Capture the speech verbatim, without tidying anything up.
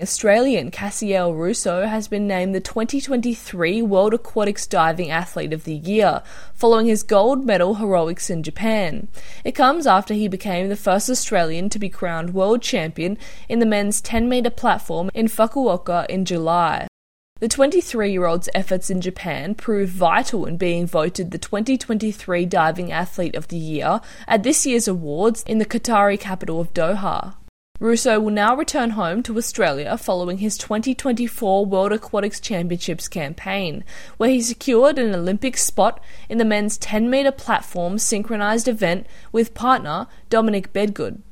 Australian Cassiel Russo has been named the twenty twenty-three World Aquatics Diving Athlete of the Year, following his gold medal heroics in Japan. It comes after he became the first Australian to be crowned world champion in the men's ten metre platform in Fukuoka in July. The twenty-three-year-old's efforts in Japan proved vital in being voted the twenty twenty-three Diving Athlete of the Year at this year's awards in the Qatari capital of Doha. Russo will now return home to Australia following his twenty twenty-four World Aquatics Championships campaign, where he secured an Olympic spot in the men's ten metre platform synchronised event with partner Dominic Bedgood.